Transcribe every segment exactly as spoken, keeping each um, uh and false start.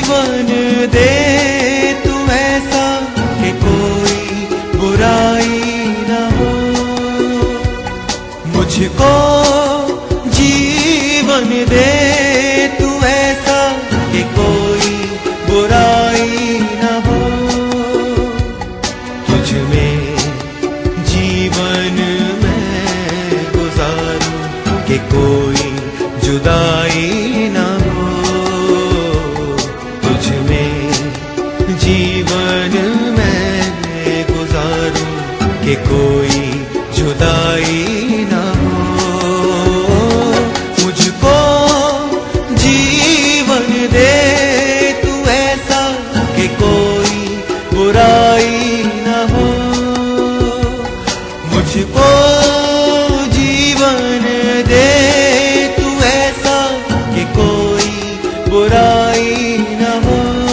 जीवन दे तू ऐसा कि कोई बुराई न हो। मुझको जीवन दे तू ऐसा कि कोई बुराई न हो। तुझ में जीवन मैं गुजारूं कि कोई जुदाई न हो। तुझ में जीवन मैं गुजारूं कि कोई जुदाई न हो। मुझको जीवन दे तू ऐसा कि कोई बुराई न हो। मुझको जीवन दे तू ऐसा कि कोई बुराई न हो।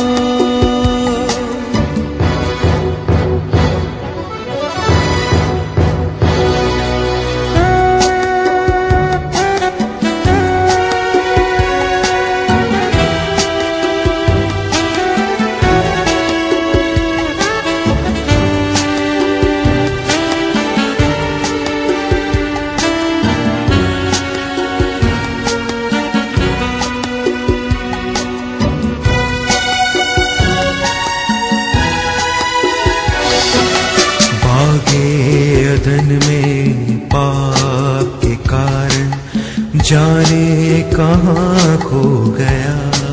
अदन में पाप के कारण जाने कहाँ खो गया।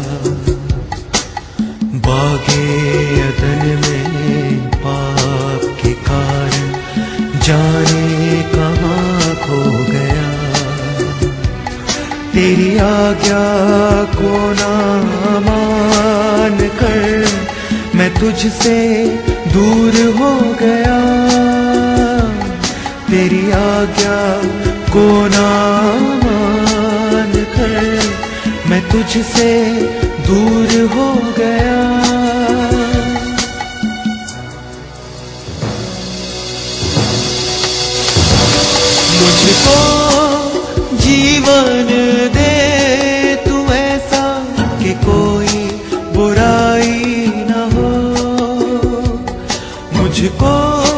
बागे अदन में पाप के कारण जाने कहाँ खो गया। तेरी आज्ञा को ना मान कर मैं तुझसे दूर हो गया। तेरी आज्ञा को ना मान कर मैं तुझसे दूर हो गया। मुझको जीवन दे तू ऐसा कि कोई बुराई न हो। मुझको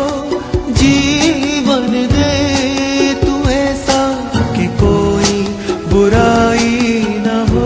जीवन दे तू ऐसा कि कोई बुराई न हो।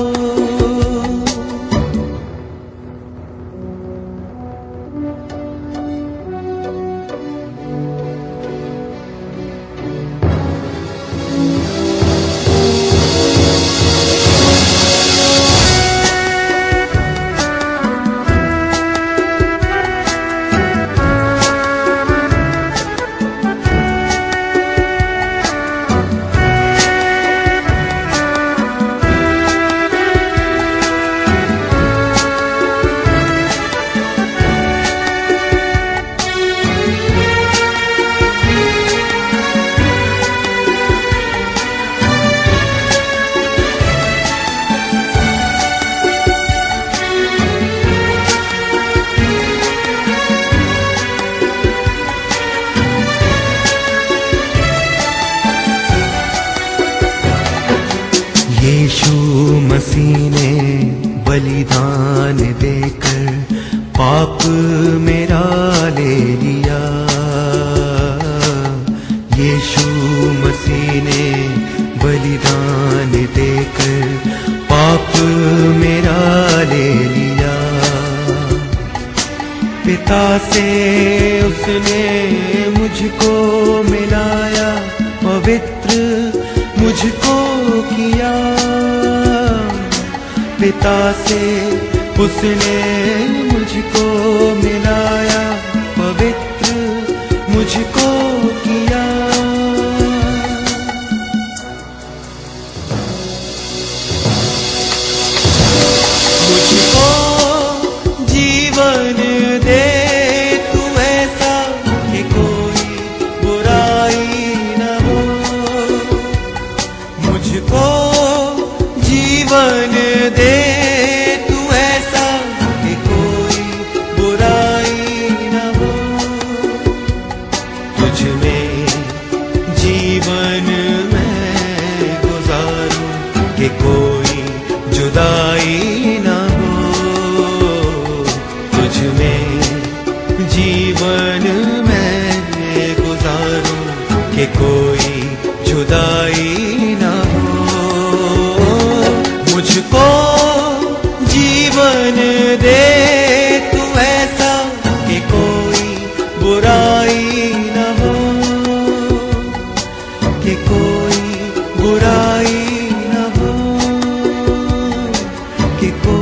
यीशु मसीह ने बलिदान देकर पाप मेरा ले लिया। यीशु मसीह ने बलिदान देकर पाप मेरा ले लिया। पिता से उसने मुझको मिलाया, पवित्र मुझको किया। पिता से उसने मुझको मिलाया, पवित्र मुझको किया। मुझको जीवन दे तू ऐसा कि कोई बुराई न हो। मुझको जीवन दे तू ऐसा कि कोई बुराई न हो। तुझ में जीवन मैं गुजारूं कि कोई जुदाई न हो। कोई जुदाई न हो। मुझको जीवन दे तू ऐसा कि कोई बुराई न हो, कि कोई बुराई न हो, कि कोई